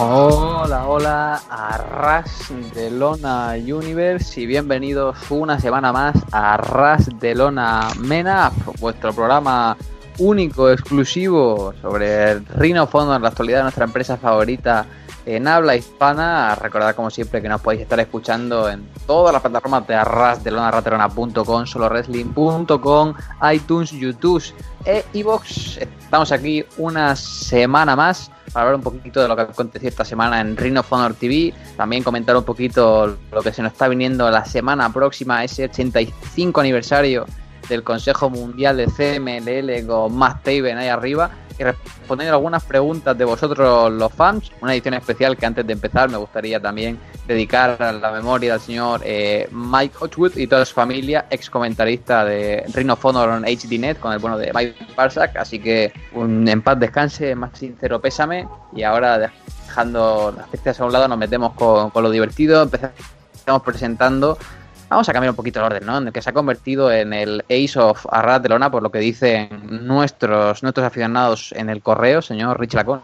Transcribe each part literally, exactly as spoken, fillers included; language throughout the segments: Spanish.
Hola, hola, a Ras de Lona Universe y bienvenidos una semana más a Ras de Lona Men Up, vuestro programa único, exclusivo sobre el Ring of Honor, la actualidad de nuestra empresa favorita en habla hispana. Recordad como siempre que nos podéis estar escuchando en todas las plataformas de arras de lona raterona punto com, solo wrestling punto com, iTunes, YouTube e iVoox. Estamos aquí una semana más para hablar un poquito de lo que aconteció esta semana en Ring of Honor T V, también comentar un poquito lo que se nos está viniendo la semana próxima, ese ochenta y cinco aniversario del Consejo Mundial de C M L L con Matt Taven ahí arriba, y responder algunas preguntas de vosotros los fans, una edición especial que antes de empezar me gustaría también dedicar a la memoria del señor eh, Mike Hotchwood y toda su familia, ex comentarista de Ring of Honor en H D Net con el bueno de Mike Parsak, así que un en paz descanse, más sincero pésame. Y ahora, dejando las fiestas a un lado, nos metemos con, con lo divertido. Empezamos presentando. Vamos a cambiar un poquito el orden, ¿no? En el que se ha convertido en el Ace of Arras de Lona, por lo que dicen nuestros nuestros aficionados en el correo, señor Rich Lacón.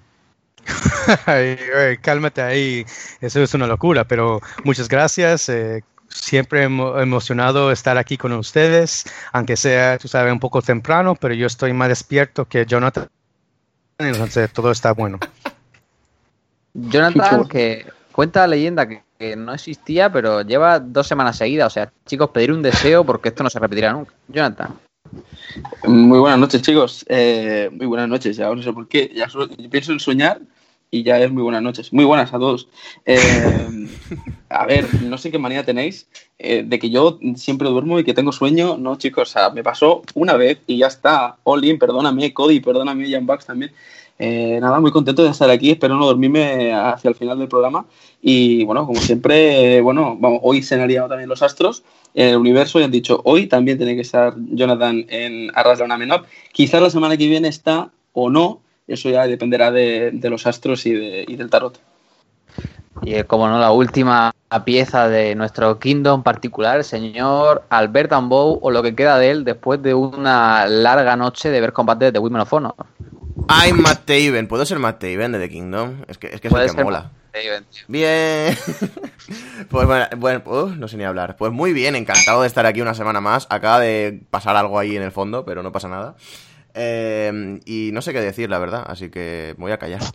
Ay, ay, cálmate ahí, eso es una locura, pero muchas gracias. Eh, siempre emo- emocionado estar aquí con ustedes, aunque sea, tú sabes, un poco temprano, pero yo estoy más despierto que Jonathan, entonces todo está bueno. Jonathan, que cuenta la leyenda que, que no existía, pero lleva dos semanas seguidas. O sea, chicos, pedir un deseo porque esto no se repetirá nunca. Jonathan. Muy buenas noches, chicos. Eh, muy buenas noches. Ya no sé por qué. Ya so- yo pienso en soñar y ya es muy buenas noches. Muy buenas a todos. Eh, a ver, no sé qué manía tenéis eh, de que yo siempre duermo y que tengo sueño. No, chicos, o sea, me pasó una vez y ya está. Olin, perdóname. Cody, perdóname. Jan Bucks también. Eh, nada, muy contento de estar aquí. Espero no dormirme hacia el final del programa. Y bueno, como siempre, eh, bueno, vamos, hoy se han aliado también los astros en el universo y han dicho hoy también tiene que estar Jonathan en Arras de una Menor. Quizás la semana que viene está o no, eso ya dependerá de, de los astros y, de, y del tarot. Y eh, como no, la última pieza de nuestro Kingdom particular, el señor Albert Ambow, o lo que queda de él después de una larga noche de ver combates de Women of Honor. I'm Matt Taven. ¿Puedo ser Matt Taven de The Kingdom? Es que es, que es el que mola. Taven, Bien. Pues bueno, bueno uh, no sé ni hablar. Pues muy bien, encantado de estar aquí una semana más. Acaba de pasar algo ahí en el fondo, pero no pasa nada. Eh, y no sé qué decir, la verdad, así que me voy a callar.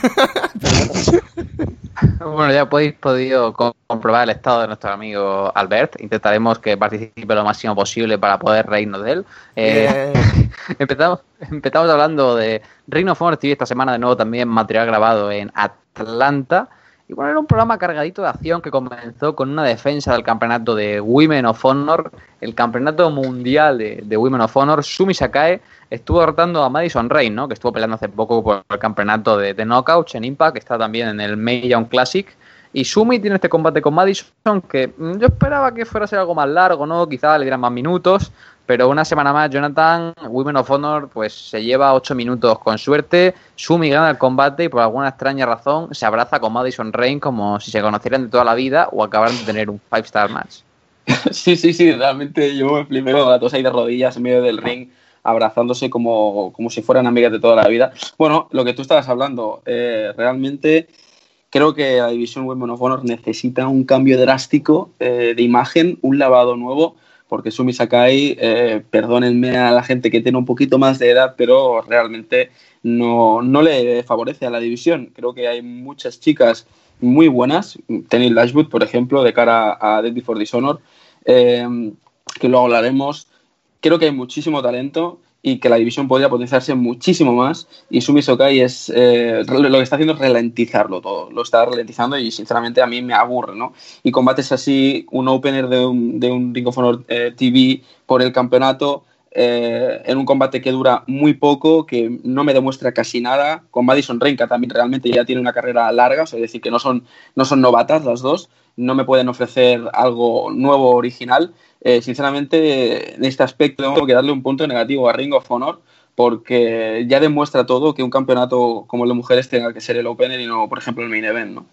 Bueno, ya podéis podido comprobar el estado de nuestro amigo Albert. Intentaremos que participe lo máximo posible para poder reírnos de él. Eh, empezamos, empezamos hablando de Ring of Honor T V esta semana, de nuevo también material grabado en Atlanta. Y bueno, era un programa cargadito de acción que comenzó con una defensa del campeonato de Women of Honor, el campeonato mundial de, de Women of Honor. Sumi Sakai estuvo derrotando a Madison Rayne, ¿no? Que estuvo peleando hace poco por el campeonato de, de Knockouts en Impact, que está también en el Mae Young Classic. Y Sumi tiene este combate con Madison que yo esperaba que fuera a ser algo más largo, ¿no? Quizás le dieran más minutos, pero una semana más Jonathan, Women of Honor, pues se lleva ocho minutos con suerte. Sumi gana el combate y por alguna extraña razón se abraza con Madison Rayne como si se conocieran de toda la vida o acabaran de tener un five star match. Sí, sí, sí, realmente yo me flipé con las dos ahí de rodillas en medio del ring, abrazándose como, como si fueran amigas de toda la vida. Bueno, lo que tú estabas hablando, eh, realmente creo que la división Women of Honor necesita un cambio drástico eh, de imagen, un lavado nuevo, porque Sumi Sakai, eh, perdónenme a la gente que tiene un poquito más de edad, pero realmente no, no le favorece a la división. Creo que hay muchas chicas muy buenas, Tenny Lashwood, por ejemplo, de cara a Dead Before Dishonor, eh, que luego hablaremos. Creo que hay muchísimo talento y que la división podría potenciarse muchísimo más, y Sumi Sakai es eh, lo que está haciendo es ralentizarlo todo, lo está ralentizando y sinceramente a mí me aburre, ¿no? Y combates así, un opener de un, de un Ring of Honor eh, T V por el campeonato, eh, en un combate que dura muy poco, que no me demuestra casi nada, con Madison Rayne, que también realmente ya tiene una carrera larga, o sea, es decir, que no son, no son novatas las dos, no me pueden ofrecer algo nuevo, original. Eh, sinceramente, en este aspecto tengo que darle un punto negativo a Ring of Honor, porque ya demuestra todo que un campeonato como el de mujeres tenga que ser el opener y no, por ejemplo, el main event, ¿no?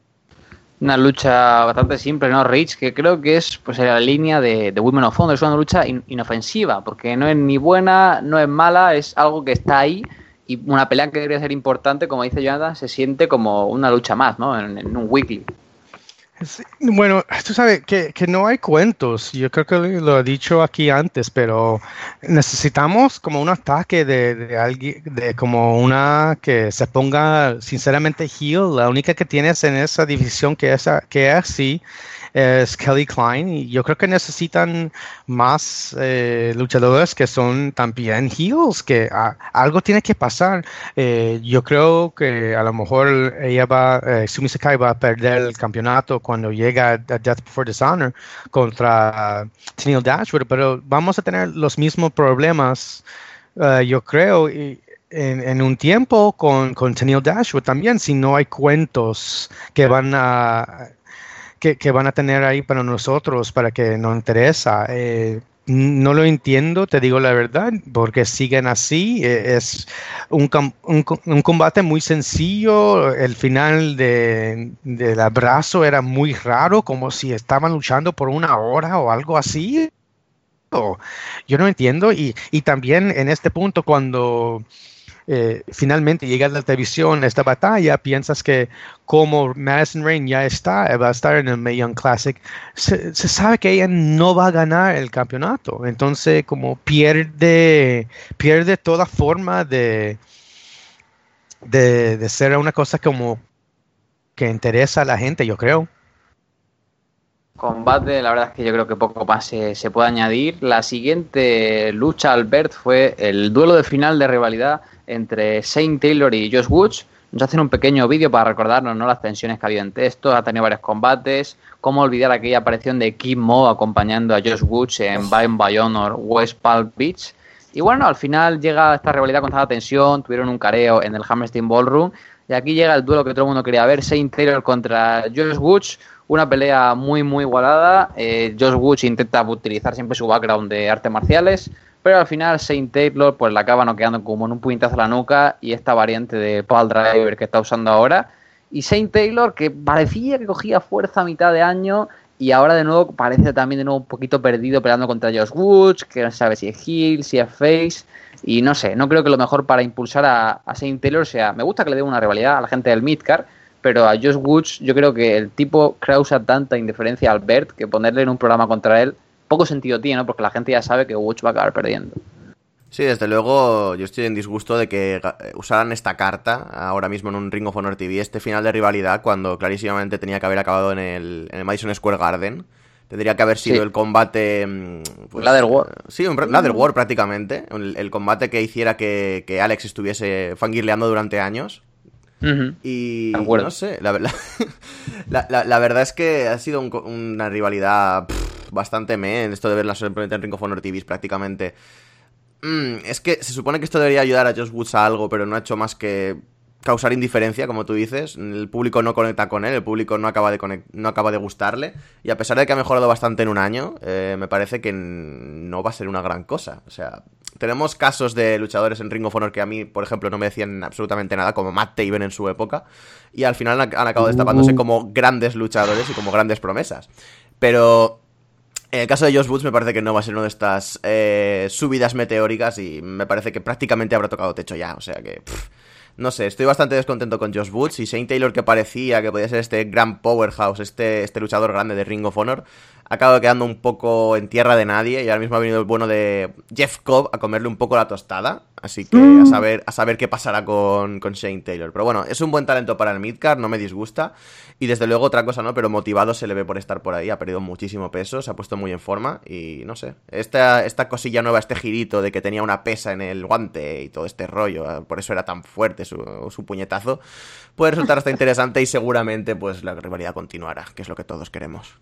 Una lucha bastante simple, ¿no, Rich? Que creo que es pues en la línea de, de Women of Honor. Es una lucha in, inofensiva, porque no es ni buena, no es mala, es algo que está ahí y una pelea que debería ser importante, como dice Jonathan, se siente como una lucha más, ¿no? En, en un weekly. Sí, bueno, tú sabes que, que no hay cuentos. Yo creo que lo he dicho aquí antes, pero necesitamos como un ataque de, de alguien, de como una que se ponga sinceramente heel. La única que tienes en esa división que es, que es así es Kelly Klein, y yo creo que necesitan más eh, luchadores que son también heels, que a, algo tiene que pasar. Eh, yo creo que a lo mejor ella va, eh, Sumi Sakai va a perder el campeonato cuando llega a Death Before Dishonor contra uh, Tennille Dashwood, pero vamos a tener los mismos problemas, uh, yo creo, y, En, en un tiempo con, con Tennille Dashwood también, si no hay cuentos que van a que, que van a tener ahí para nosotros, para que nos interesa. Eh, no lo entiendo, te digo la verdad, porque siguen así. Eh, es un, un, un combate muy sencillo. El final de, del abrazo era muy raro, como si estaban luchando por una hora o algo así. Yo no entiendo. Y, y también en este punto, cuando Eh, finalmente llega a la televisión esta batalla, piensas que como Madison Rayne ya está, va a estar en el Mae Young Classic, se, se sabe que ella no va a ganar el campeonato, entonces como pierde pierde toda forma de de, de ser una cosa como que interesa a la gente, yo creo. Combate, la verdad es que yo creo que poco más se, se puede añadir. La siguiente lucha, Albert, fue el duelo de final de rivalidad entre Shane Taylor y Josh Woods. Nos hacen un pequeño vídeo para recordarnos, ¿no?, las tensiones que ha habido en texto. Ha tenido varios combates. Cómo olvidar aquella aparición de Kim Mo acompañando a Josh Woods en Bound by Honor West Palm Beach. Y bueno, al final llega esta rivalidad con tanta tensión. Tuvieron un careo en el Hammerstein Ballroom. Y aquí llega el duelo que todo el mundo quería ver. Shane Taylor contra Josh Woods. Una pelea muy, muy igualada. Eh, Josh Woods intenta utilizar siempre su background de artes marciales, pero al final Shane Taylor pues la acaba noqueando como en un puñetazo a la nuca, y esta variante de Pile Driver que está usando ahora. Y Shane Taylor, que parecía que cogía fuerza a mitad de año, y ahora de nuevo parece también de nuevo un poquito perdido peleando contra Josh Woods, que no sabe si es heel, si es face, y no sé, no creo que lo mejor para impulsar a, a Shane Taylor sea, me gusta que le dé una rivalidad a la gente del Midcard, pero a Josh Woods yo creo que el tipo causa tanta indiferencia a Albert que ponerle en un programa contra él poco sentido tiene, ¿no? Porque la gente ya sabe que Woods va a acabar perdiendo. Sí, desde luego yo estoy en disgusto de que usaran esta carta ahora mismo en un Ring of Honor T V, este final de rivalidad, cuando clarísimamente tenía que haber acabado en el, en el Madison Square Garden. Tendría que haber sido sí. el combate... Pues, Ladder War. Sí, un Ladder War prácticamente. El, el combate que hiciera que, que Alex estuviese fangirleando durante años. Uh-huh. Y, y no sé, la, la, la, la, la verdad es que ha sido un, una rivalidad pff, bastante meh, esto de verla simplemente en Ring of Honor T V prácticamente. Mm, es que se supone que esto debería ayudar a Josh Woods a algo, pero no ha hecho más que causar indiferencia, como tú dices. El público no conecta con él, el público no acaba de conect- no acaba de gustarle, y a pesar de que ha mejorado bastante en un año, eh, me parece que no va a ser una gran cosa. O sea, tenemos casos de luchadores en Ring of Honor que a mí, por ejemplo, no me decían absolutamente nada, como Matt Taven en su época, y al final han, han acabado destapándose como grandes luchadores y como grandes promesas. Pero en el caso de Josh Woods me parece que no va a ser una de estas eh, subidas meteóricas, y me parece que prácticamente habrá tocado techo ya, o sea que... Pff, no sé, estoy bastante descontento con Josh Woods, y Shane Taylor, que parecía que podía ser este gran powerhouse, este, este luchador grande de Ring of Honor, ha acabado quedando un poco en tierra de nadie, y ahora mismo ha venido el bueno de Jeff Cobb a comerle un poco la tostada, así que mm. a saber a saber qué pasará con, con Shane Taylor. Pero bueno, es un buen talento para el midcard, no me disgusta, y desde luego otra cosa no, pero motivado se le ve por estar por ahí, ha perdido muchísimo peso, se ha puesto muy en forma, y no sé, esta, esta cosilla nueva, este girito de que tenía una pesa en el guante y todo este rollo, por eso era tan fuerte su, su puñetazo, puede resultar hasta interesante, y seguramente pues la rivalidad continuará, que es lo que todos queremos.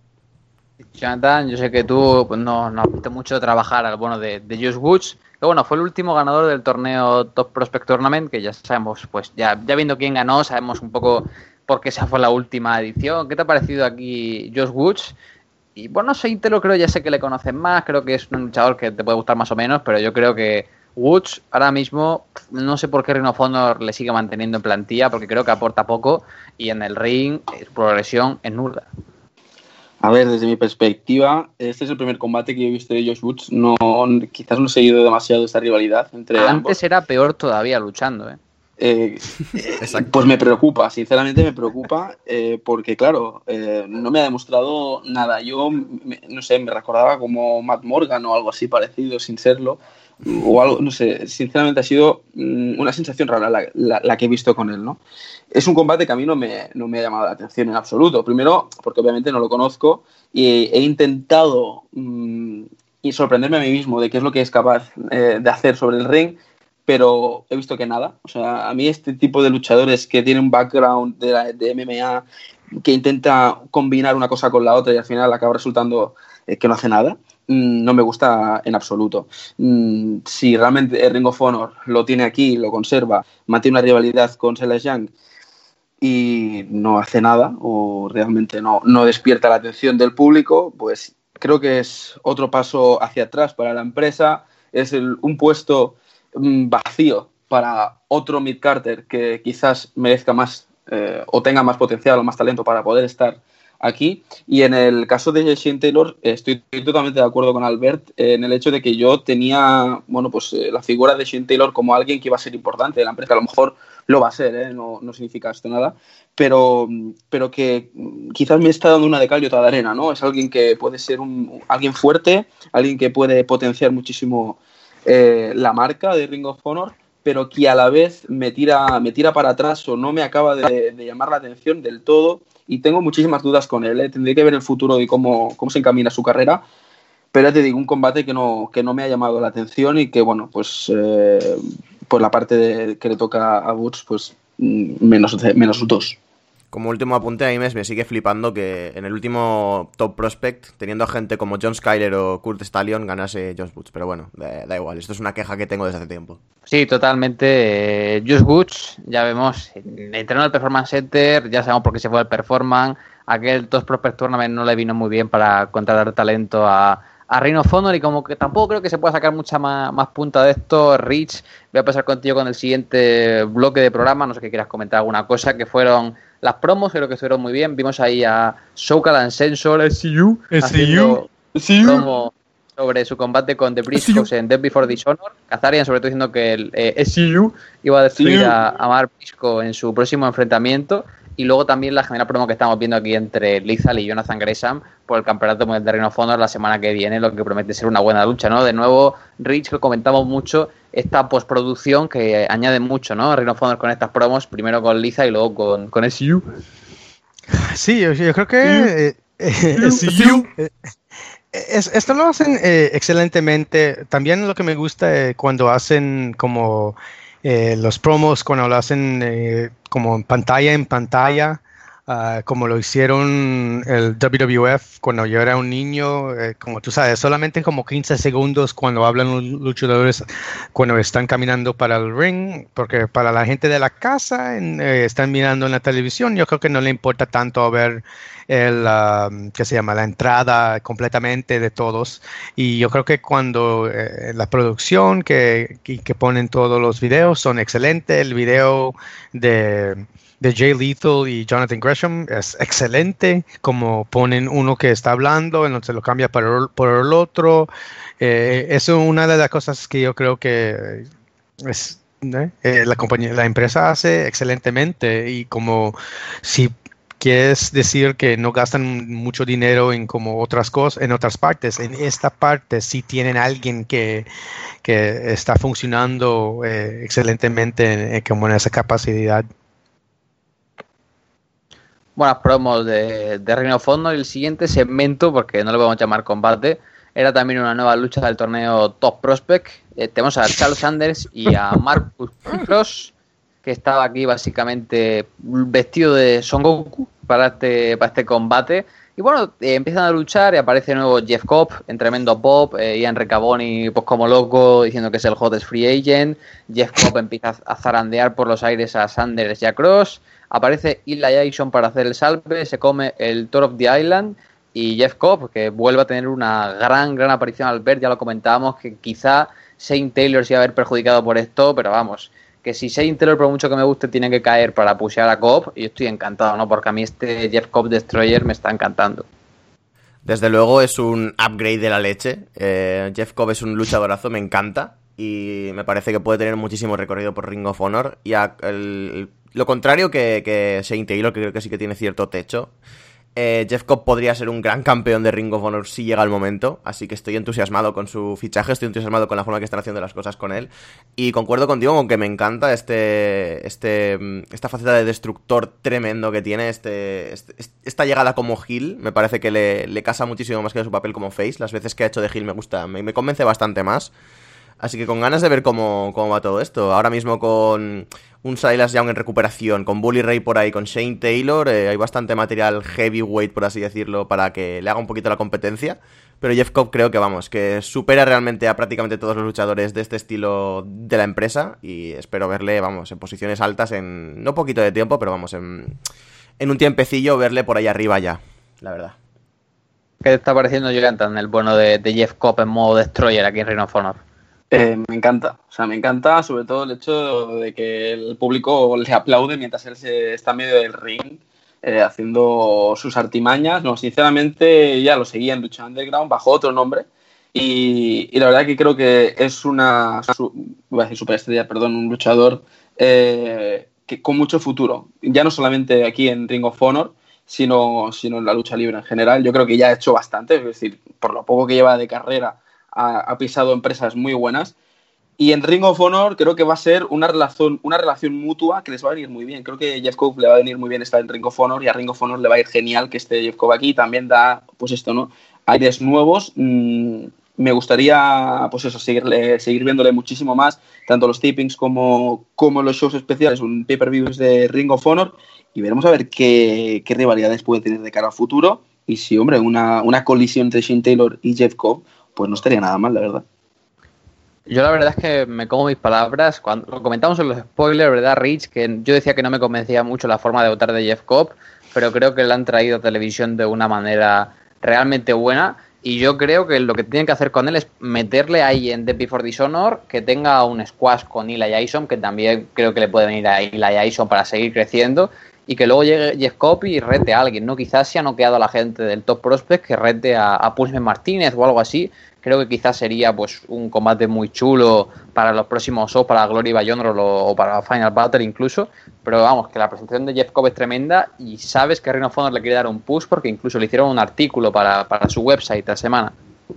Jonathan, yo sé que tú pues, no, no has visto mucho trabajar al bueno de, de Josh Woods, que bueno, fue el último ganador del torneo Top Prospect Tournament, que ya sabemos, pues ya, ya viendo quién ganó, sabemos un poco por qué esa fue la última edición. ¿Qué te ha parecido aquí Josh Woods? Y bueno, Shane Taylor creo, ya sé que le conocen más, creo que es un luchador que te puede gustar más o menos, pero yo creo que Woods ahora mismo, no sé por qué Ring of Honor le sigue manteniendo en plantilla, porque creo que aporta poco, y en el ring su progresión es nula. A ver, desde mi perspectiva, este es el primer combate que yo he visto de Josh Woods. No, quizás no he seguido demasiado esta rivalidad entre Antes ambos. era peor todavía luchando, ¿eh? Eh, pues me preocupa, sinceramente me preocupa, eh, porque claro, eh, no me ha demostrado nada. Yo, me, no sé, me recordaba como Matt Morgan o algo así parecido, sin serlo, o algo, no sé, sinceramente ha sido mm, una sensación rara la, la, la que he visto con él, ¿no? Es un combate que a mí no me, no me ha llamado la atención en absoluto. Primero, porque obviamente no lo conozco y he intentado mm, y sorprenderme a mí mismo de qué es lo que es capaz eh, de hacer sobre el ring, pero he visto que nada. O sea, a mí este tipo de luchadores que tienen un background de, la, de M M A, que intenta combinar una cosa con la otra y al final acaba resultando eh, que no hace nada, mmm, no me gusta en absoluto. Mm, si realmente Ring of Honor lo tiene aquí, lo conserva, mantiene una rivalidad con Silas Young y no hace nada o realmente no, no despierta la atención del público, pues creo que es otro paso hacia atrás para la empresa. Es el, un puesto vacío para otro Mid Carter que quizás merezca más eh, o tenga más potencial o más talento para poder estar aquí. Y en el caso de Shane Taylor estoy totalmente de acuerdo con Albert en el hecho de que yo tenía, bueno, pues eh, la figura de Shane Taylor como alguien que iba a ser importante de la empresa, que a lo mejor lo va a ser, ¿eh? no, no significa esto nada, pero, pero que quizás me está dando una de cal y otra de arena, ¿no? Es alguien que puede ser un, alguien fuerte, alguien que puede potenciar muchísimo Eh, la marca de Ring of Honor, pero que a la vez me tira, me tira para atrás o no me acaba de, de llamar la atención del todo y tengo muchísimas dudas con él, ¿eh? Tendré que ver el futuro y cómo, cómo se encamina su carrera, pero ya te digo, un combate que no, que no me ha llamado la atención y que bueno, pues eh, por la parte de, que le toca a Woods, pues menos, menos dos. Como último apunte, a mí me, me sigue flipando que en el último Top Prospect, teniendo a gente como John Skyler o Kurt Stallion, ganase Josh Woods. Pero bueno, da, da igual, esto es una queja que tengo desde hace tiempo. Sí, totalmente. Eh, Josh Woods, ya vemos, entrenó en el Performance Center, ya sabemos por qué se fue al Performance. Aquel Top Prospect Tournament no le vino muy bien para contratar talento a, a Ring of Honor y como que tampoco creo que se pueda sacar mucha más, más punta de esto. Rich, voy a pasar contigo con el siguiente bloque de programa, no sé si quieras comentar alguna cosa, que fueron las promos, creo que estuvieron muy bien. Vimos ahí a Sokal and Sensor, S C U, haciendo promo sobre su combate con The Briscoes en Death Before Dishonor. Kazarian sobre todo diciendo que el eh, S C U iba a destruir a, a Mark Briscoe en su próximo enfrentamiento. Y luego también la general promo que estamos viendo aquí entre Lethal y Jonathan Gresham por el campeonato de Ring of Honor la semana que viene, lo que promete ser una buena lucha, ¿no? De nuevo, Rich, que comentamos mucho, esta postproducción que añade mucho, ¿no? Ring of Honor con estas promos, primero con Lethal y luego con, con S U. Sí, yo, yo creo que eh, eh, S U, eh, es, esto lo hacen eh, excelentemente. También lo que me gusta eh, cuando hacen como eh, los promos, cuando lo hacen eh, como en pantalla en pantalla, uh, como lo hicieron el W W F cuando yo era un niño, eh, como tú sabes, solamente como quince segundos cuando hablan los luchadores cuando están caminando para el ring, porque para la gente de la casa en, eh, están mirando en la televisión, yo creo que no le importa tanto ver el, uh, ¿qué se llama? La entrada completamente de todos, y yo creo que cuando eh, la producción que, que, que ponen todos los videos son excelentes. El video de de Jay Lethal y Jonathan Gresham es excelente, como ponen uno que está hablando, entonces lo cambia por el, por el otro. Eh, eso es una de las cosas que yo creo que es, ¿eh? Eh, la compañía, la empresa hace excelentemente, y como si quieres decir que no gastan mucho dinero en como otras cosas, en otras partes, en esta parte sí tienen alguien que, que está funcionando eh, excelentemente eh, como en esa capacidad. Buenas promos de, de Ring of Honor. Y el siguiente segmento, porque no lo podemos llamar combate, era también una nueva lucha del torneo Top Prospect. Eh, tenemos a Charles Sanders y a Marcus Cross, que estaba aquí básicamente vestido de Son Goku para este, para este combate. Y bueno, eh, empiezan a luchar y aparece de nuevo Jeff Cobb en tremendo pop, eh, Ian Riccaboni pues como loco diciendo que es el hottest free agent. Jeff Cobb empieza a zarandear por los aires a Sanders y a Cross. Aparece Illa Jackson para hacer el salve, se come el Tour of the Island, y Jeff Cobb, que vuelve a tener una gran, gran aparición al ver, ya lo comentábamos, que quizá Shane Taylor se iba a haber perjudicado por esto, pero vamos, que si Shane Taylor, por mucho que me guste, tiene que caer para pushear a Cobb, y yo estoy encantado, ¿no? Porque a mí este Jeff Cobb Destroyer me está encantando. Desde luego es un upgrade de la leche. Eh, Jeff Cobb es un luchadorazo, me encanta. Y me parece que puede tener muchísimo recorrido por Ring of Honor. Y a, el, lo contrario que, que Shane Taylor, que creo que sí que tiene cierto techo. Eh, Jeff Cobb podría ser un gran campeón de Ring of Honor si llega el momento, así que estoy entusiasmado con su fichaje, estoy entusiasmado con la forma que están haciendo las cosas con él, y concuerdo contigo con que me encanta este, este, esta faceta de destructor tremendo que tiene, este, este esta llegada como heel, me parece que le, le casa muchísimo más que su papel como face. Las veces que ha hecho de heel me gusta, me, me convence bastante más. Así que con ganas de ver cómo, cómo va todo esto. Ahora mismo con un Silas Young en recuperación, con Bully Ray por ahí, con Shane Taylor, eh, hay bastante material heavyweight, por así decirlo, para que le haga un poquito la competencia. Pero Jeff Cobb creo que, vamos, que supera realmente a prácticamente todos los luchadores de este estilo de la empresa. Y espero verle, vamos, en posiciones altas en no poquito de tiempo, pero vamos, en, en un tiempecillo verle por ahí arriba ya, la verdad. ¿Qué te está pareciendo, Jonathan, el bueno de, de Jeff Cobb en modo Destroyer aquí en Ring of Honor? Eh, me encanta, o sea, me encanta sobre todo el hecho de que el público le aplaude mientras él se está en medio del ring, eh, haciendo sus artimañas. No, sinceramente ya lo seguía en Lucha Underground bajo otro nombre y, y la verdad que creo que es una, su, voy a decir superestrella, perdón, un luchador eh, que, con mucho futuro, ya no solamente aquí en Ring of Honor, sino, sino en la lucha libre en general. Yo creo que ya ha hecho bastante, es decir, por lo poco que lleva de carrera, ha pisado empresas muy buenas, y en Ring of Honor creo que va a ser una relación, una relación mutua que les va a venir muy bien. Creo que Jeff Cobb le va a venir muy bien estar en Ring of Honor, y a Ring of Honor le va a ir genial que esté Jeff Cobb aquí. También da, pues esto, ¿no?, aires nuevos. Mm, me gustaría, pues eso, seguirle, seguir viéndole muchísimo más, tanto los tapings como, como los shows especiales, un pay-per-views de Ring of Honor, y veremos a ver qué, qué rivalidades puede tener de cara al futuro, y si, hombre, una, una colisión entre Shane Taylor y Jeff Cobb, pues no estaría nada mal, la verdad. Yo la verdad es que me como mis palabras. Cuando lo comentamos en los spoilers, ¿verdad, Rich? Que yo decía que no me convencía mucho la forma de votar de Jeff Cobb, pero creo que le han traído a televisión de una manera realmente buena, y yo creo que lo que tienen que hacer con él es meterle ahí en Death Before Dishonor, que tenga un squash con Eli Jason, que también creo que le puede venir a Eli Jason para seguir creciendo, y que luego llegue Jeff Cobb y rete a alguien, ¿no? Quizás se ha noqueado a la gente del Top Prospect, que rete a, a Punishment Martínez o algo así. Creo que quizás sería pues un combate muy chulo para los próximos shows, para Glory Beyond o, o para Final Battle incluso. Pero vamos, que la presentación de Jeff Cobb es tremenda, y sabes que Ring of Honor le quiere dar un push porque incluso le hicieron un artículo para, para su website la semana.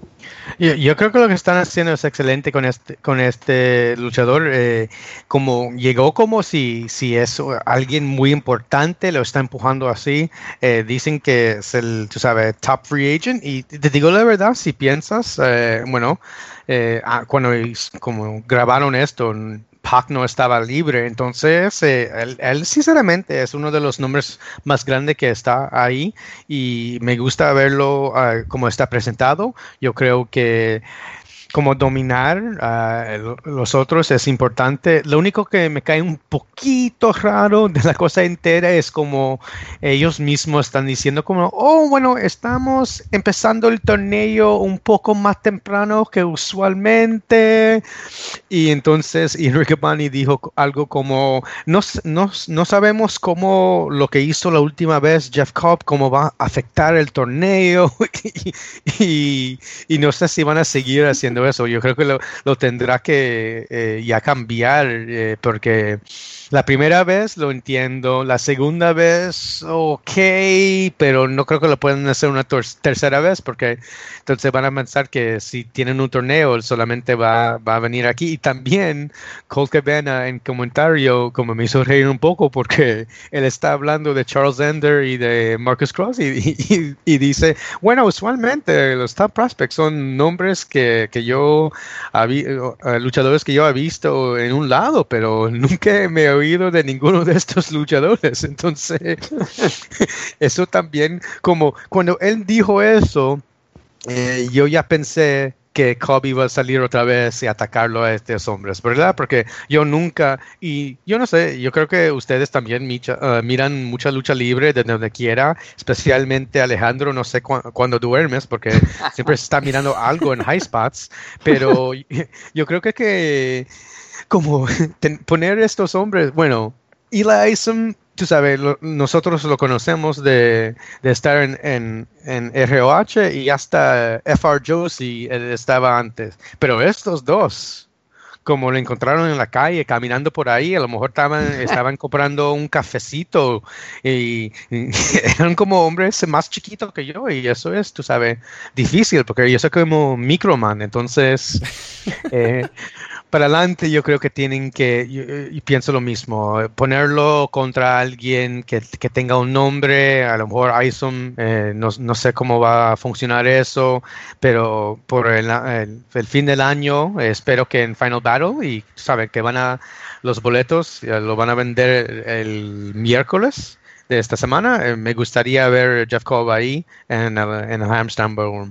Yo, yo creo que lo que están haciendo es excelente con este con este luchador. Eh, como llegó como si, si es alguien muy importante, lo está empujando así. Eh, dicen que es el, tú sabes, top free agent. Y te digo la verdad, si piensas, eh, bueno, eh, cuando como grabaron esto, Pac no estaba libre, entonces eh, él, él sinceramente es uno de los nombres más grandes que está ahí, y me gusta verlo uh, como está presentado. Yo creo que como dominar uh, los otros es importante. Lo único que me cae un poquito raro de la cosa entera es como ellos mismos están diciendo como, oh, bueno, estamos empezando el torneo un poco más temprano que usualmente, y entonces y Rick Bonney dijo algo como, no, no, no sabemos cómo lo que hizo la última vez Jeff Cobb, cómo va a afectar el torneo, y, y, y no sé si van a seguir haciendo eso. Yo creo que lo, lo tendrá que eh, ya cambiar, eh, porque la primera vez lo entiendo, la segunda vez ok, pero no creo que lo puedan hacer una ter- tercera vez, porque entonces van a pensar que si tienen un torneo él solamente va, va a venir aquí. Y también Colt Cabana en comentario como me hizo reír un poco, porque él está hablando de Charles Ender y de Marcus Cross, y, y, y dice, bueno, usualmente los top prospects son nombres que, que yo Habi, uh, luchadores que yo he visto en un lado, pero nunca me he oído de ninguno de estos luchadores. Entonces eso también, como cuando él dijo eso, eh, yo ya pensé que Cobb iba a salir otra vez y atacarlo a estos hombres, ¿verdad? Porque yo nunca, y yo no sé, yo creo que ustedes también micha, uh, miran mucha lucha libre desde donde quiera, especialmente Alejandro, no sé cu- cuando duermes, porque siempre se está mirando algo en High Spots, pero yo creo que, que como ten, poner estos hombres, bueno, Eli Isom tú sabes, lo, nosotros lo conocemos de, de estar en, en, en R O H y hasta F R Josie estaba antes. Pero estos dos, como lo encontraron en la calle, caminando por ahí, a lo mejor estaban, estaban comprando un cafecito y, y eran como hombres más chiquitos que yo y eso es, tú sabes, difícil porque yo soy como Microman, entonces eh, para adelante yo creo que tienen que, yo, yo pienso lo mismo, ponerlo contra alguien que, que tenga un nombre, a lo mejor Isom, eh, no, no sé cómo va a funcionar eso, pero por el, el, el fin del año eh, espero que en Final Battle y saben que van a los boletos eh, lo van a vender el miércoles de esta semana. Eh, me gustaría ver Jeff Cobb ahí en el, en el Hammerstein Ballroom.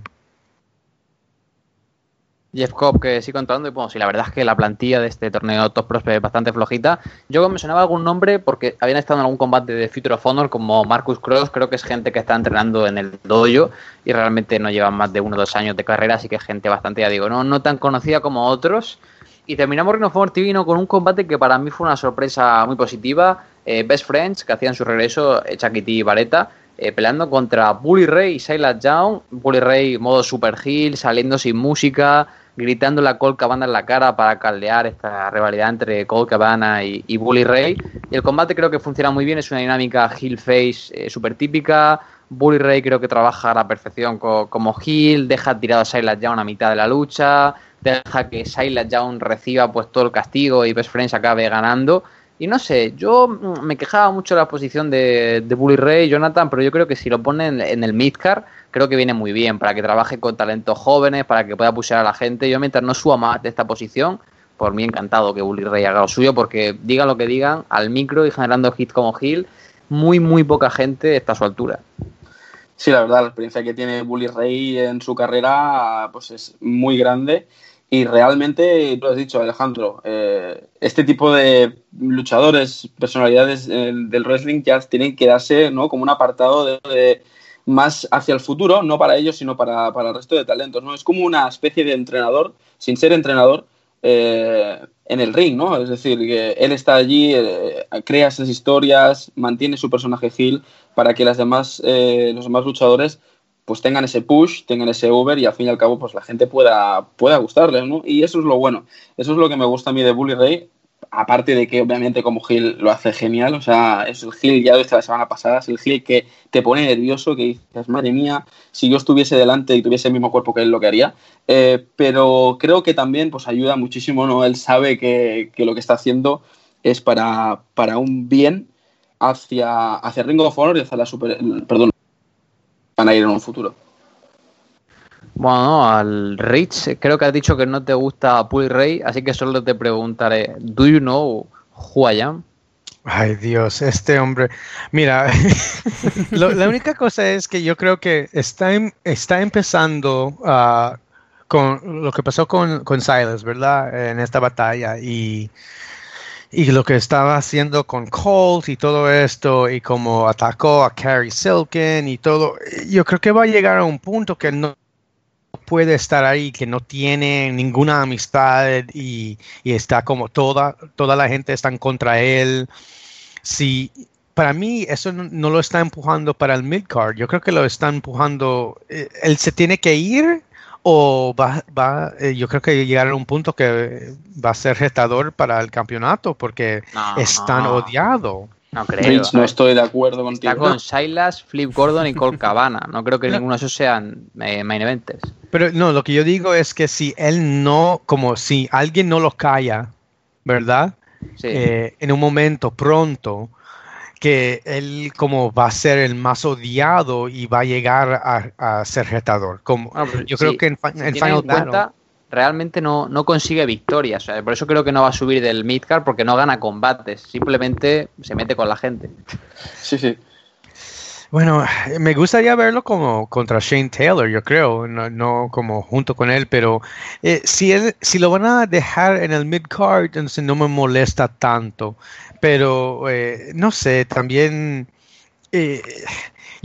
Jeff Cobb, que sí contando, y bueno, sí, la verdad es que la plantilla de este torneo Top Prospect es bastante flojita. Yo mencionaba algún nombre porque habían estado en algún combate de Future of Honor, como Marcus Cross, creo que es gente que está entrenando en el dojo y realmente no llevan más de uno o dos años de carrera, así que es gente bastante, ya digo, no, no tan conocida como otros. Y terminamos Ring of Honor T V ¿no? con un combate que para mí fue una sorpresa muy positiva. Eh, Best Friends, que hacían su regreso, eh, Chucky T y Vareta, eh, peleando contra Bully Ray y Silas Young. Bully Ray modo super heel, saliendo sin música, gritando la Colt Cabana en la cara para caldear esta rivalidad entre Colt Cabana y, y Bully Ray. Y el combate creo que funciona muy bien, es una dinámica heel-face eh, súper típica. Bully Ray creo que trabaja a la perfección co- como heel, deja tirado a Silas Young a mitad de la lucha, deja que Silas Young reciba pues todo el castigo y Best Friends acabe ganando. Y no sé, yo me quejaba mucho de la posición de, de Bully Ray, Jonathan, pero yo creo que si lo ponen en el midcard, creo que viene muy bien para que trabaje con talentos jóvenes, para que pueda pushear a la gente. Yo mientras no suba más de esta posición, por mí encantado que Bully Ray haga lo suyo, porque digan lo que digan, al micro y generando hits como heel, muy muy poca gente está a su altura. Sí, la verdad, la experiencia que tiene Bully Ray en su carrera pues es muy grande y realmente, tú lo has dicho, Alejandro, eh, este tipo de luchadores, personalidades eh, del wrestling ya tienen que darse, ¿no?, como un apartado de, de más hacia el futuro, no para ellos, sino para, para el resto de talentos, ¿no? Es como una especie de entrenador, sin ser entrenador, eh, en el ring, ¿no? Es decir, que él está allí, eh, crea esas historias, mantiene su personaje heel para que las demás, eh, los demás luchadores pues tengan ese push, tengan ese over y al fin y al cabo pues la gente pueda, pueda gustarles, ¿no? Y eso es lo bueno, eso es lo que me gusta a mí de Bully Ray, aparte de que obviamente como heel lo hace genial, o sea, es el heel, ya lo dije la semana pasada, es el heel que te pone nervioso, que dices, madre mía, si yo estuviese delante y tuviese el mismo cuerpo que él, lo que haría, eh, pero creo que también pues ayuda muchísimo, ¿no? Él sabe que, que lo que está haciendo es para, para un bien hacia, hacia Ring of Honor y hacia la super, perdón, van a ir en un futuro. Bueno, no, al Rich creo que has dicho que no te gusta Bully Ray, así que solo te preguntaré, ¿do you know who I am? Ay, Dios, este hombre. Mira, lo, la única cosa es que yo creo que está, em, está empezando uh, con lo que pasó con, con Silas, ¿verdad? En esta batalla y, y lo que estaba haciendo con Colt y todo esto y como atacó a Carrie Silken y todo. Yo creo que va a llegar a un punto que no puede estar ahí, que no tiene ninguna amistad y, y está como toda, toda la gente está en contra él. Sí, para mí eso no, no lo está empujando para el midcard. Yo creo que lo está empujando. Eh, él se tiene que ir o va, va eh, yo creo que llegar a un punto que va a ser retador para el campeonato porque No, es tan no. odiado. No creo. Rich, no estoy de acuerdo contigo. Está con Silas, Flip Gordon y Colt Cabana. No creo que No. ninguno de esos sean eh, main eventers. Pero no, lo que yo digo es que si él no, como si alguien no lo calla, ¿verdad? Sí. Eh, en un momento pronto, que él como va a ser el más odiado y va a llegar a, a ser retador. Como, Bueno, pero yo si- creo que en, si en tienen Final en cuenta, Battle... realmente no, no consigue victorias. O sea, por eso creo que no va a subir del midcard porque no gana combates. Simplemente se mete con la gente. Sí, sí. Bueno, me gustaría verlo como contra Shane Taylor, yo creo, no, no como junto con él, pero eh, si él, si lo van a dejar en el mid-card, entonces no me molesta tanto. Pero, eh, no sé, también... Eh,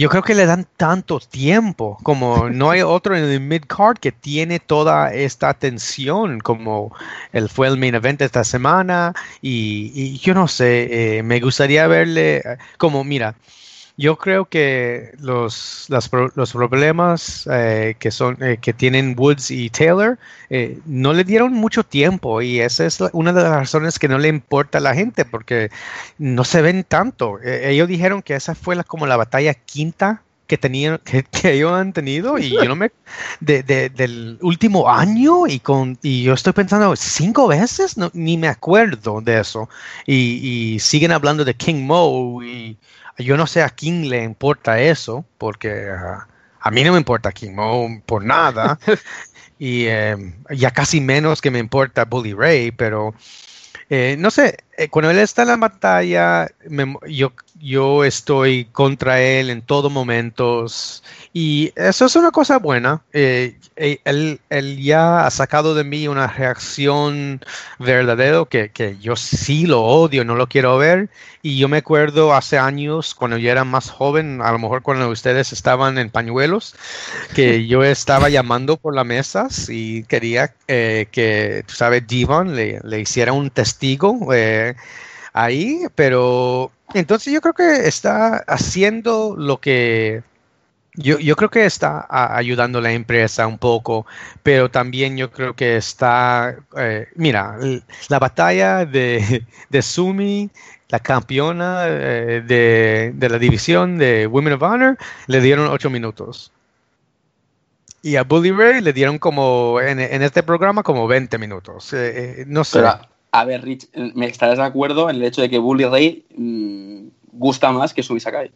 yo creo que le dan tanto tiempo, como no hay otro en el mid-card que tiene toda esta atención, como él fue el main event esta semana, y, y yo no sé, eh, me gustaría verle, como mira, yo creo que los, las, los problemas eh, que son eh, que tienen Woods y Taylor eh, no le dieron mucho tiempo, y esa es la, una de las razones que no le importa a la gente, porque no se ven tanto. Eh, ellos dijeron que esa fue la, como la batalla quinta que tenían que, que ellos han tenido, y yo no me de, de, del último año, y con y yo estoy pensando cinco veces, no, ni me acuerdo de eso, y, y siguen hablando de King Mo, y yo no sé a quién le importa eso, porque uh, a mí no me importa King Mo por nada, y eh, ya casi menos que me importa Bully Ray, pero eh, no sé, eh, cuando él está en la batalla, me, yo, yo estoy contra él en todos momentos, y eso es una cosa buena. Eh, él, él ya ha sacado de mí una reacción verdadera que, que yo sí lo odio, no lo quiero ver. Y yo me acuerdo hace años, cuando yo era más joven, a lo mejor cuando ustedes estaban en pañuelos, que yo estaba llamando por las mesas y quería eh, que, tú sabes, Devon le, le hiciera un testigo eh, ahí, pero entonces yo creo que está haciendo lo que... Yo, yo creo que está a, ayudando a la empresa un poco, pero también yo creo que está, eh, mira, la batalla de, de Sumi, la campeona eh, de, de la división de Women of Honor, le dieron ocho minutos. Y a Bully Ray le dieron como, en, en este programa, como veinte minutos. Eh, eh, no sé. Pero, a ver, Rich, ¿me estarás de acuerdo en el hecho de que Bully Ray mmm, gusta más que Sumi Sakai?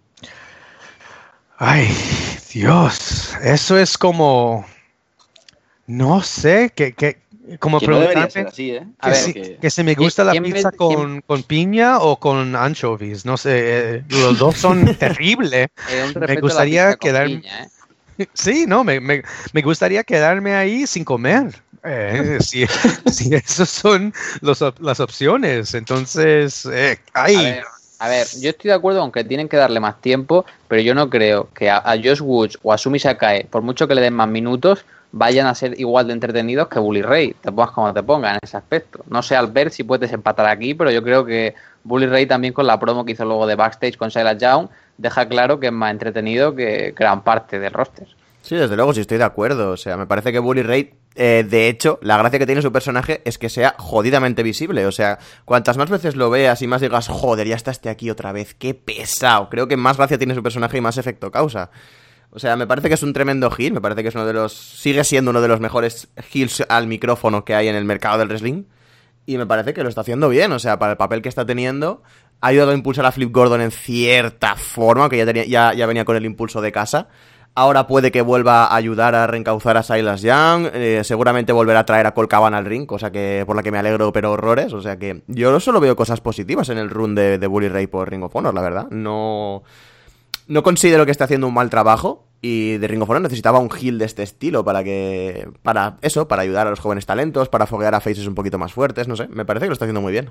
Ay, Dios, eso es como, no sé, que, que como que no debería preguntarme ser así, ¿eh? que, A ver, si, que... que si me gusta la ¿Quién pizza me- con, quién- con piña o con anchovies, no sé, eh, los dos son terribles. Eh, un Me respeto gustaría a la pizza con quedarme, piña, ¿eh? sí, no, me, me, me gustaría quedarme ahí sin comer. Eh, si, si esas son los, op- las opciones, entonces, eh, ay, A ver, a ver, yo estoy de acuerdo aunque tienen que darle más tiempo, pero yo no creo que a, a Josh Woods o a Sumi Sakai, por mucho que le den más minutos, vayan a ser igual de entretenidos que Bully Ray, te pongas como te pongas en ese aspecto. No sé, Albert, si puedes empatar aquí, pero yo creo que Bully Ray también, con la promo que hizo luego de backstage con Silas Young, deja claro que es más entretenido que gran parte del roster. Sí, desde luego, sí estoy de acuerdo. O sea, me parece que Bully Ray, eh, de hecho, la gracia que tiene su personaje es que sea jodidamente visible. O sea, cuantas más veces lo veas y más digas, joder, ya está este aquí otra vez, qué pesado. Creo que más gracia tiene su personaje y más efecto causa. O sea, me parece que es un tremendo heel, me parece que es uno de los... Sigue siendo uno de los mejores heels al micrófono que hay en el mercado del wrestling. Y me parece que lo está haciendo bien, o sea, para el papel que está teniendo, ha ayudado a impulsar a Flip Gordon en cierta forma, que ya, tenía, ya, ya venía con el impulso de casa. Ahora puede que vuelva a ayudar a reencauzar a Silas Young, eh, seguramente volverá a traer a Colt Cabana al ring, cosa que por la que me alegro, pero horrores. O sea que yo solo veo cosas positivas en el run de, de Bully Ray por Ring of Honor, la verdad. No, no considero que esté haciendo un mal trabajo, y de Ring of Honor necesitaba un heel de este estilo para que, para eso, para ayudar a los jóvenes talentos, para foguear a faces un poquito más fuertes, no sé, me parece que lo está haciendo muy bien.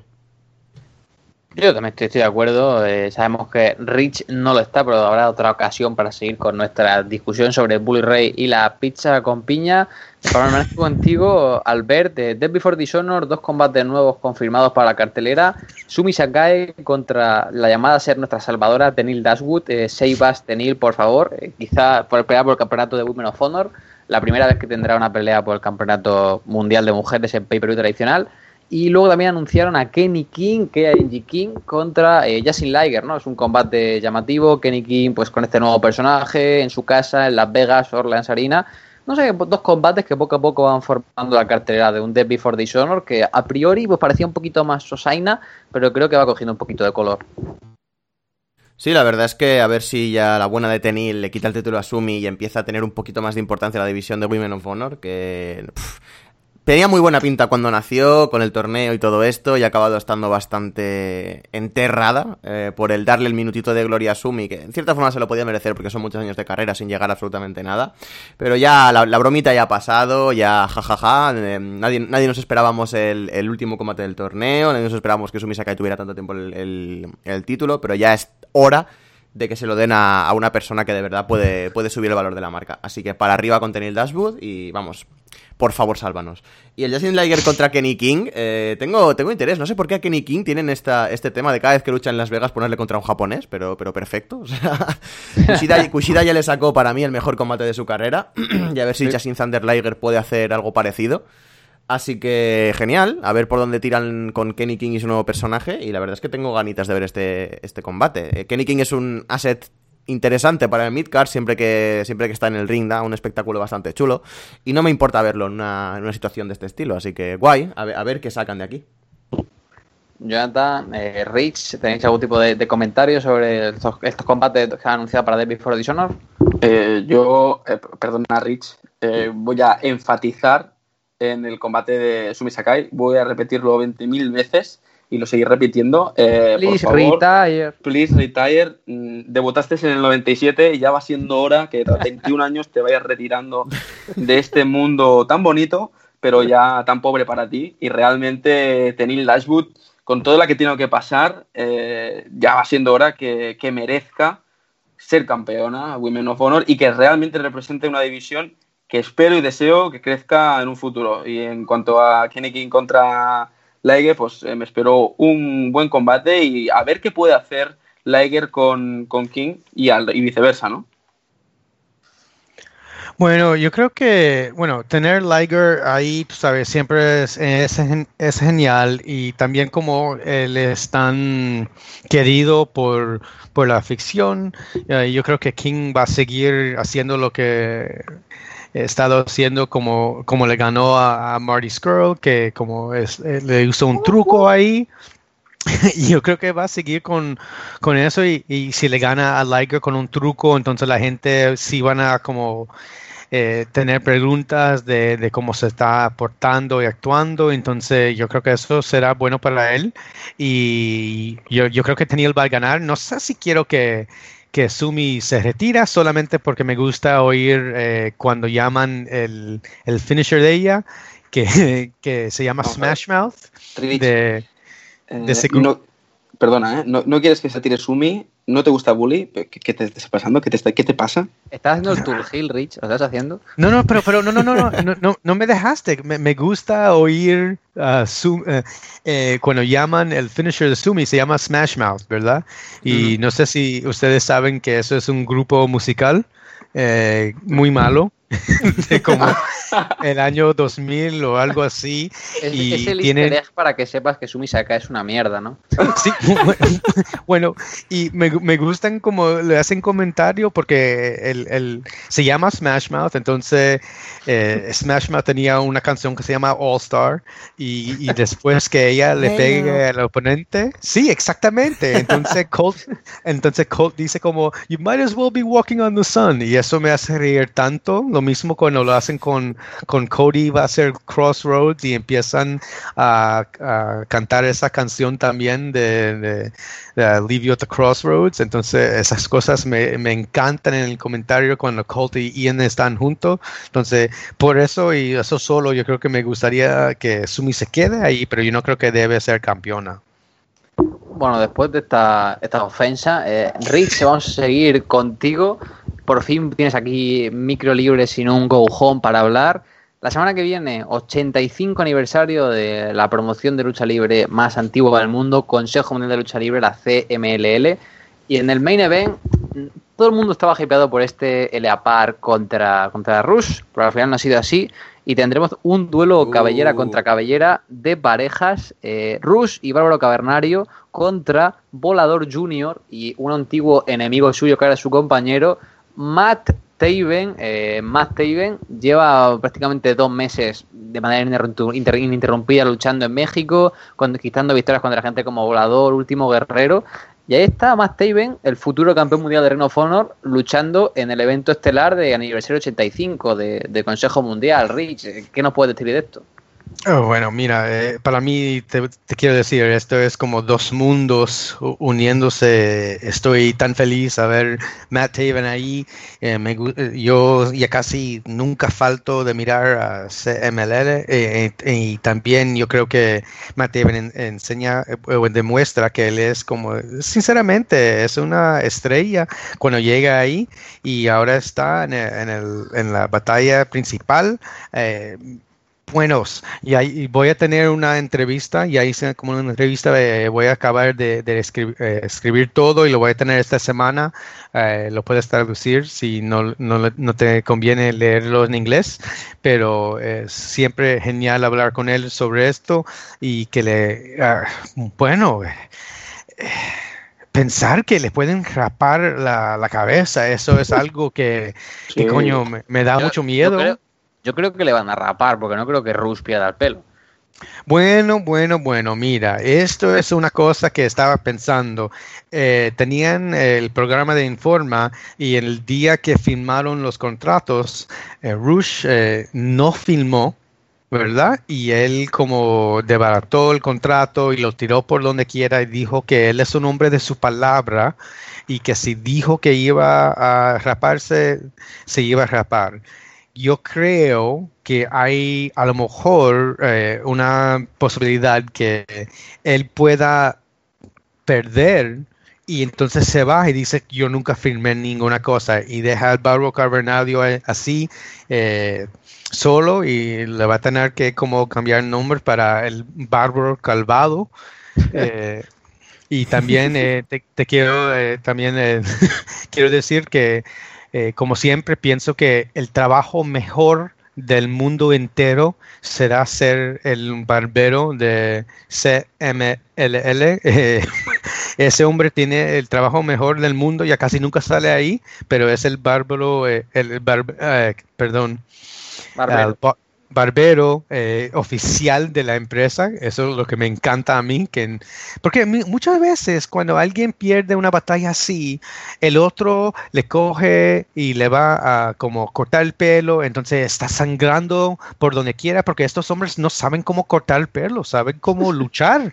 Yo también estoy, estoy de acuerdo. Eh, sabemos que Rich no lo está, pero habrá otra ocasión para seguir con nuestra discusión sobre Bully Ray y la pizza con piña. Para permanecer contigo, Albert, de Death Before Dishonor, dos combates nuevos confirmados para la cartelera. Sumi Sakai contra la llamada a ser nuestra salvadora, Tenille Dashwood. Eh, save us, Tenille, por favor. Eh, quizá por pelear por el campeonato de Women of Honor. La primera vez que tendrá una pelea por el campeonato mundial de mujeres en pay-per-view tradicional. Y luego también anunciaron a Kenny King, K I N G King, contra eh, Justin Liger, ¿no? Es un combate llamativo. Kenny King, pues con este nuevo personaje, en su casa, en Las Vegas, Orleans Arena. No sé, dos combates que poco a poco van formando la cartelera de un Death Before Dishonor, que a priori pues parecía un poquito más sosaina, pero creo que va cogiendo un poquito de color. Sí, la verdad es que a ver si ya la buena de Tenille le quita el título a Sumi y empieza a tener un poquito más de importancia la división de Women of Honor, que... Pff, tenía muy buena pinta cuando nació, con el torneo y todo esto, y ha acabado estando bastante enterrada eh, por el darle el minutito de gloria a Sumi, que en cierta forma se lo podía merecer porque son muchos años de carrera sin llegar a absolutamente nada. Pero ya la, la bromita ya ha pasado, ya jajaja, ja, ja, eh, nadie, nadie nos esperábamos el, el último combate del torneo, nadie nos esperábamos que Sumi Sakai tuviera tanto tiempo el, el, el título, pero ya es hora de que se lo den a, a una persona que de verdad puede, puede subir el valor de la marca. Así que para arriba con Tenille Dashwood y vamos, por favor, sálvanos. Y el Justin Liger contra Kenny King, eh, tengo, tengo interés. No sé por qué a Kenny King tienen esta, este tema de cada vez que lucha en Las Vegas ponerle contra un japonés, pero, pero perfecto. O sea, Kushida, Kushida ya le sacó para mí el mejor combate de su carrera. Y a ver si Justin Thunder Liger puede hacer algo parecido. Así que genial, a ver por dónde tiran con Kenny King y su nuevo personaje. Y la verdad es que tengo ganitas de ver este, este combate. Eh, Kenny King es un asset interesante para el midcard, siempre que siempre que está en el ring, da un espectáculo bastante chulo. Y no me importa verlo en una, en una situación de este estilo. Así que guay, a ver, a ver qué sacan de aquí. Jonathan, eh, Rich, ¿tenéis algún tipo de, de comentario sobre estos, estos combates que han anunciado para Death Before Dishonor? Eh, yo, eh, perdona Rich, eh, voy a enfatizar en el combate de Sumi Sakai. Voy a repetirlo veinte mil veces y lo seguir repitiendo. Eh, Please por favor, retire. Please retire. Mm, debutaste en el noventa y siete y ya va siendo hora que a veintiún años te vayas retirando de este mundo tan bonito, pero ya tan pobre para ti. Y realmente Tenille Dashwood, con todo lo que tiene que pasar, eh, ya va siendo hora que, que merezca ser campeona Women of Honor y que realmente represente una división que espero y deseo que crezca en un futuro. Y en cuanto a Kenny King contra Liger, pues eh, me espero un buen combate y a ver qué puede hacer Liger con, con King y, al, y viceversa, ¿no? Bueno, yo creo que, bueno, tener Liger ahí, tú sabes, siempre es, es, es genial y también como él es tan querido por, por la ficción, eh, yo creo que King va a seguir haciendo lo que he estado haciendo, como, como le ganó a, a Marty Scurll, que como es, eh, le usó un truco ahí. Y yo creo que va a seguir con, con eso y, y si le gana a Liger con un truco, entonces la gente sí van a como eh, tener preguntas de, de cómo se está portando y actuando, entonces yo creo que eso será bueno para él y yo, yo creo que Tenille va a ganar. No sé si quiero que que Sumi se retira solamente porque me gusta oír eh, cuando llaman el, el finisher de ella, que, que se llama Smash Mouth. De, de eh, no, perdona, ¿eh? no, no quieres que se tire Sumi, no te gusta Bully, ¿qué, qué te está pasando? ¿Qué te, qué te pasa? ¿Estás haciendo el Tour Hill, Rich? ¿Lo estás haciendo? No, no, pero, pero no, no, no, no, no, no, no me dejaste. Me, me gusta oír uh, Sum, uh, eh, cuando llaman el finisher de Sumi, se llama Smash Mouth, ¿verdad? Y mm. no sé si ustedes saben que eso es un grupo musical eh, muy malo. De como el año dos mil o algo así. Es, y es el tienen... easter egg para que sepas que Sumi Sakai es una mierda, ¿no? Sí, bueno, y me, me gustan como le hacen comentario porque el, el, se llama Smash Mouth, entonces eh, Smash Mouth tenía una canción que se llama All Star y, y después que ella le pegue al oponente, sí, exactamente, entonces Colt, entonces Colt dice como you might as well be walking on the sun y eso me hace reír tanto. Lo mismo cuando lo hacen con, con Cody, va a ser Crossroads y empiezan a, a cantar esa canción también de, de, de Leave You at the Crossroads. Entonces esas cosas me, me encantan en el comentario cuando Colt y Ian están juntos. Entonces por eso y eso solo yo creo que me gustaría que Sumi se quede ahí, pero yo no creo que debe ser campeona. Bueno, después de esta, esta ofensa, eh, Rich, vamos a seguir contigo. Por fin tienes aquí micro libre sin un go home para hablar. La semana que viene, ochenta y cinco aniversario de la promoción de lucha libre más antigua del mundo, Consejo Mundial de Lucha Libre, la C M L L. Y en el main event, todo el mundo estaba hypeado por este L A Park contra, contra Rush, pero al final no ha sido así. Y tendremos un duelo uh. cabellera contra cabellera de parejas, eh, Rush y Bárbaro Cavernario contra Volador Junior y un antiguo enemigo suyo que era su compañero, Matt Taven. eh, Matt Taven lleva prácticamente dos meses de manera ininterrumpida luchando en México, conquistando victorias contra gente como Volador, Último Guerrero. Y ahí está Matt Taven, el futuro campeón mundial de Ring of Honor, luchando en el evento estelar de aniversario ochenta y cinco de, de Consejo Mundial. Rich, ¿qué nos puedes decir de esto? Oh, bueno, mira, eh, para mí te, te quiero decir, esto es como dos mundos u- uniéndose. Estoy tan feliz a ver Matt Taven ahí. Eh, me gu- eh, yo ya casi nunca falto de mirar a C M L L eh, eh, y también yo creo que Matt Taven en- enseña eh, o demuestra que él es como, sinceramente, es una estrella cuando llega ahí y ahora está en, el- en, el- en la batalla principal. eh, Buenos, y ahí y voy a tener una entrevista, ya hice como una entrevista, eh, voy a acabar de, de escri- eh, escribir todo y lo voy a tener esta semana, eh, lo puedes traducir si no, no, le- no te conviene leerlo en inglés, pero es siempre genial hablar con él sobre esto y que le, ah, bueno, eh, pensar que le pueden rapar la, la cabeza, eso es algo que, que Sí. coño, me, me da Yo, mucho yo miedo. creo, yo creo que le van a rapar, porque no creo que Rush pierda el pelo. Bueno, bueno, bueno, mira, esto es una cosa que estaba pensando. Eh, tenían el programa de Informa y el día que firmaron los contratos, eh, Rush eh, no filmó, ¿verdad? Y él como desbarató el contrato y lo tiró por donde quiera y dijo que él es un hombre de su palabra y que si dijo que iba a raparse, se iba a rapar. Yo creo que hay a lo mejor eh, una posibilidad que él pueda perder y entonces se va y dice yo nunca firmé ninguna cosa y deja al Bárbaro Carbonario eh, así eh, solo y le va a tener que como cambiar el nombre para el Bárbaro Calvado. eh, y también eh, te, te quiero eh, también eh, quiero decir que eh, como siempre pienso que el trabajo mejor del mundo entero será ser el barbero de C M L L. Eh, ese hombre tiene el trabajo mejor del mundo, ya casi nunca sale ahí, pero es el bárbaro, eh, el bar- eh, perdón, al Barbero. ba- barbero eh, oficial de la empresa. Eso es lo que me encanta a mí, que, porque mi- muchas veces cuando alguien pierde una batalla así, el otro le coge y le va a como cortar el pelo, entonces está sangrando por donde quiera, porque estos hombres no saben cómo cortar el pelo, saben cómo luchar.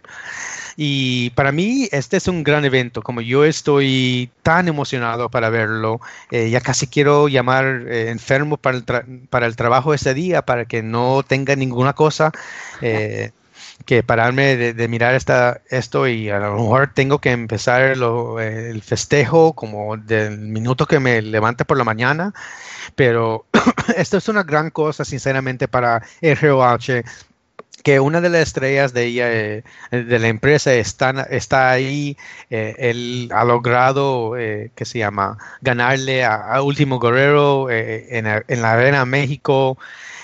Y para mí este es un gran evento, como yo estoy tan emocionado para verlo, eh, ya casi quiero llamar eh, enfermo para el, tra- para el trabajo ese día, para que no tenga ninguna cosa eh, que pararme de, de mirar esta, esto y a lo mejor tengo que empezar lo- eh, el festejo como del minuto que me levante por la mañana, pero esto es una gran cosa sinceramente para R O H que una de las estrellas de ella, eh, de la empresa, está, está ahí. Eh, él ha logrado, eh, ¿qué se llama? Ganarle a, a Último Guerrero eh, en, la- en la Arena México.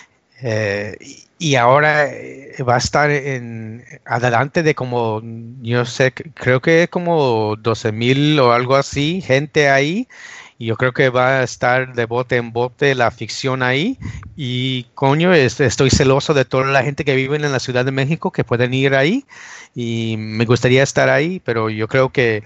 eh, y y ahora eh, va a estar en adelante de como, yo sé, creo que como doce mil o algo así, gente ahí. Y yo creo que va a estar de bote en bote la ficción ahí. Y coño, es- estoy celoso de toda la gente que vive en la Ciudad de México que pueden ir ahí. Y me gustaría estar ahí, pero yo creo que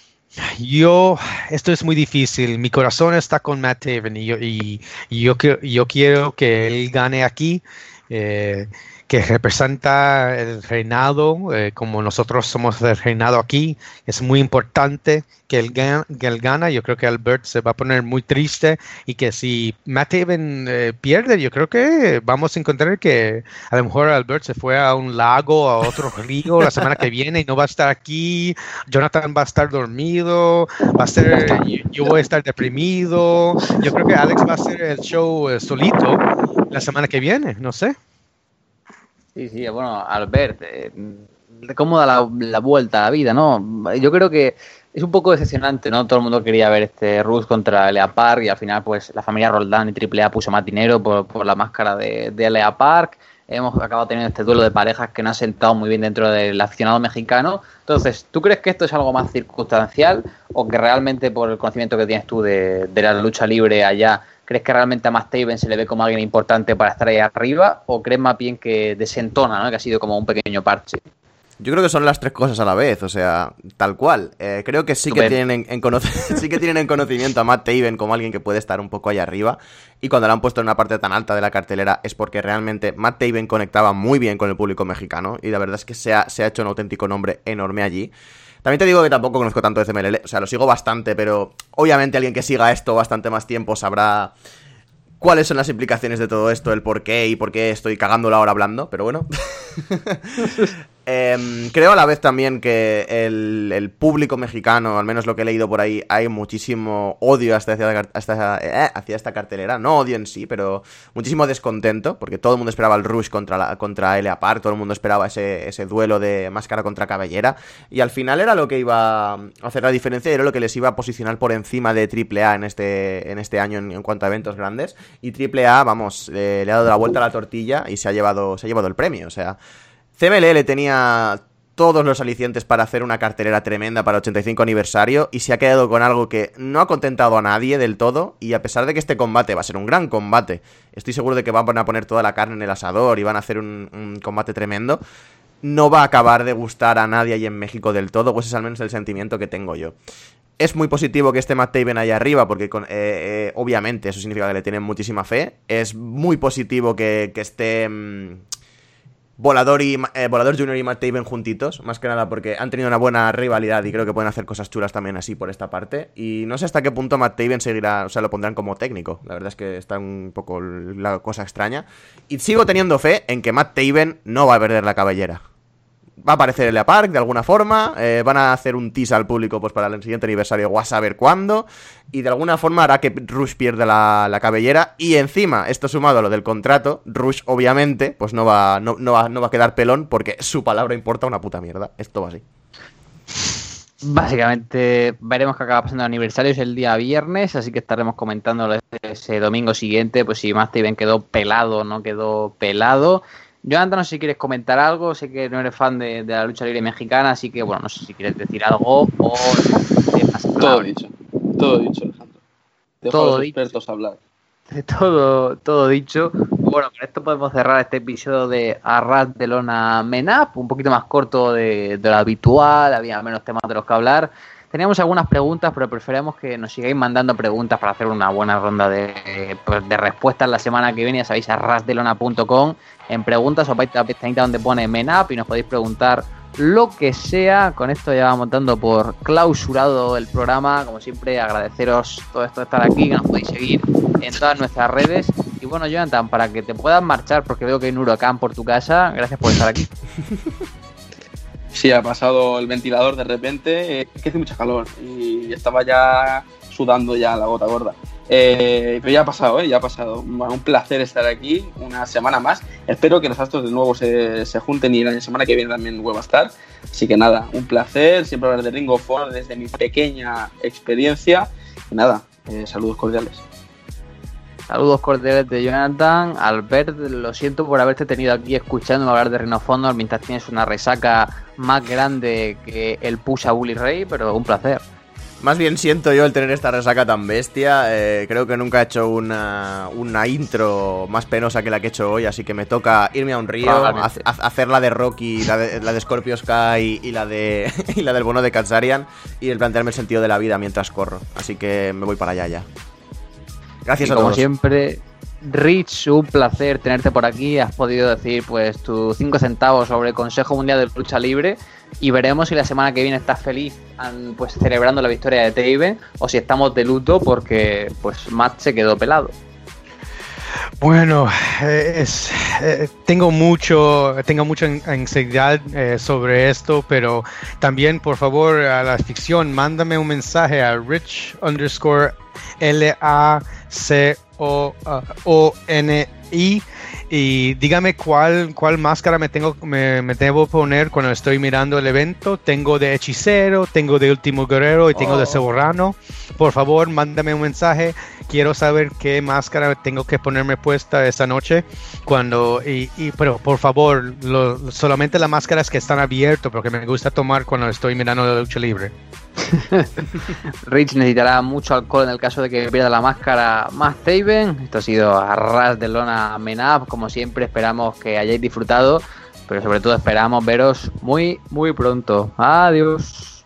yo, esto es muy difícil. Mi corazón está con Matt Taven y yo, y, y yo, que- yo quiero que él gane aquí, eh, que representa el reinado, eh, como nosotros somos el reinado aquí. Es muy importante que él, gana, que él gana. Yo creo que Albert se va a poner muy triste y que si Matt Taven eh, pierde, yo creo que vamos a encontrar que a lo mejor Albert se fue a un lago, a otro río la semana que viene y no va a estar aquí. Jonathan va a estar dormido, va a ser, yo, yo voy a estar deprimido. Yo creo que Alex va a hacer el show eh, solito la semana que viene, no sé. Sí, sí, bueno, Albert, eh, cómo da la, la vuelta a la vida, ¿no? Yo creo que es un poco decepcionante, ¿no? Todo el mundo quería ver este Rush contra Lea Park y al final, pues, la familia Roldán y Triple A puso más dinero por, por la máscara de, de Lea Park. Hemos acabado teniendo este duelo de parejas que no ha sentado muy bien dentro del aficionado mexicano. Entonces, ¿tú crees que esto es algo más circunstancial o que realmente por el conocimiento que tienes tú de, de la lucha libre allá, crees que realmente a Matt Taven se le ve como alguien importante para estar ahí arriba o crees más bien que desentona, ¿no? Que ha sido como un pequeño parche? Yo creo que son las tres cosas a la vez, o sea, tal cual. Eh, creo que sí que, tienen en, en cono- sí que tienen en conocimiento a Matt Taven como alguien que puede estar un poco ahí arriba. Y cuando lo han puesto en una parte tan alta de la cartelera es porque realmente Matt Taven conectaba muy bien con el público mexicano. Y la verdad es que se ha, se ha hecho un auténtico nombre enorme allí. También te digo que tampoco conozco tanto de C M L L, o sea, lo sigo bastante, pero obviamente alguien que siga esto bastante más tiempo sabrá cuáles son las implicaciones de todo esto, el por qué y por qué estoy cagándolo ahora hablando, pero bueno. eh, creo a la vez también que el, el público mexicano, al menos lo que he leído por ahí, hay muchísimo odio hasta hacia, hasta, eh, hacia esta cartelera. No odio en sí, pero muchísimo descontento, porque todo el mundo esperaba el Rush contra, la, contra L A Park, todo el mundo esperaba ese, ese duelo de máscara contra cabellera, y al final era lo que iba a hacer la diferencia y era lo que les iba a posicionar por encima de Triple A en este, en este año en, en cuanto a eventos grandes. Y Triple A, vamos, eh, le ha dado la vuelta a la tortilla y se ha llevado, se ha llevado el premio. O sea, C M L L tenía todos los alicientes para hacer una cartelera tremenda para el ochenta y cinco aniversario y se ha quedado con algo que no ha contentado a nadie del todo. Y a pesar de que este combate va a ser un gran combate, estoy seguro de que van a poner toda la carne en el asador y van a hacer un, un combate tremendo, no va a acabar de gustar a nadie ahí en México del todo, pues es al menos el sentimiento que tengo yo. Es muy positivo que esté Matt Taven ahí arriba, porque con, eh, eh, obviamente eso significa que le tienen muchísima fe. Es muy positivo que, que esté mmm, Volador, y, eh, Volador Junior y Matt Taven juntitos, más que nada porque han tenido una buena rivalidad y creo que pueden hacer cosas chulas también así por esta parte. Y no sé hasta qué punto Matt Taven seguirá, o sea, lo pondrán como técnico. La verdad es que está un poco la cosa extraña. Y sigo teniendo fe en que Matt Taven no va a perder la cabellera. Va a aparecer L A Park de alguna forma, eh, van a hacer un tease al público pues para el siguiente aniversario o a saber cuándo, y de alguna forma hará que Rush pierda la, la cabellera, y encima, esto sumado a lo del contrato, Rush obviamente pues no va, no, no, va, no va a quedar pelón porque su palabra importa una puta mierda. Esto va así. Básicamente veremos qué acaba pasando el aniversario, es el día viernes, así que estaremos comentándolo ese domingo siguiente, pues si Matt Taven quedó pelado o no quedó pelado. Jonathan, no sé si quieres comentar algo, sé que no eres fan de, de la lucha libre mexicana, así que bueno, no sé si quieres decir algo o... Todo dicho, todo dicho, Alejandro. Dejo todo a los expertos dicho. hablar. Todo, todo dicho. Bueno, con esto podemos cerrar este episodio de Arras de Lona Men Up, un poquito más corto de, de lo habitual, había menos temas de los que hablar. Teníamos algunas preguntas, pero preferimos que nos sigáis mandando preguntas para hacer una buena ronda de, pues, de respuestas la semana que viene. Ya sabéis, arras de lona punto com. En preguntas os vais a la pestañita donde pone Men Up y nos podéis preguntar lo que sea. Con esto ya vamos dando por clausurado el programa. Como siempre, agradeceros todo esto de estar aquí, que nos podéis seguir en todas nuestras redes. Y bueno, Jonathan, para que te puedas marchar, porque veo que hay un huracán por tu casa, gracias por estar aquí. Sí, ha pasado el ventilador de repente, eh, es que hace mucha calor y estaba ya sudando ya la gota gorda. Eh, pero ya ha pasado, ¿eh? Ya ha pasado. Bueno, un placer estar aquí una semana más. Espero que los astros de nuevo se, se junten y la semana que viene también vuelva a estar. Así que nada, un placer. Siempre hablar de Ring of Honor desde mi pequeña experiencia. Y nada, eh, saludos cordiales. Saludos cordiales de Jonathan. Albert, lo siento por haberte tenido aquí escuchando hablar de Ring of Honor mientras tienes una resaca más grande que el push a Bully Ray, pero un placer. Más bien siento yo el tener esta resaca tan bestia. Eh, creo que nunca he hecho una, una intro más penosa que la que he hecho hoy, así que me toca irme a un río, a, a, hacer la de Rocky, la de, la de Scorpio Sky y la de y la del bono de Kazarian y el plantearme el sentido de la vida mientras corro. Así que me voy para allá ya. Gracias y a como todos. siempre, Rich, un placer tenerte por aquí. Has podido decir pues tus cinco centavos sobre el Consejo Mundial de Lucha Libre y veremos si la semana que viene estás feliz pues celebrando la victoria de Taven o si estamos de luto porque pues Matt se quedó pelado. Bueno, eh, es, eh, tengo mucho, tengo mucha ansiedad eh, sobre esto, pero también por favor a la ficción mándame un mensaje a Rich underscore L A C O O N I y dígame cuál cuál máscara me tengo me, me debo poner cuando estoy mirando el evento. Tengo de Hechicero, tengo de Último Guerrero y tengo oh. de Serrano. Por favor, mándame un mensaje. Quiero saber qué máscara tengo que ponerme puesta esta noche. Cuando y, y pero por favor, lo, solamente las máscaras que están abiertas, porque me gusta tomar cuando estoy mirando la lucha libre. Rich necesitará mucho alcohol en el caso de que pierda la máscara más Taven. Esto ha sido Arras de Lona Men Up. Como siempre, esperamos que hayáis disfrutado. pero sobre todo esperamos veros muy, muy pronto. Adiós.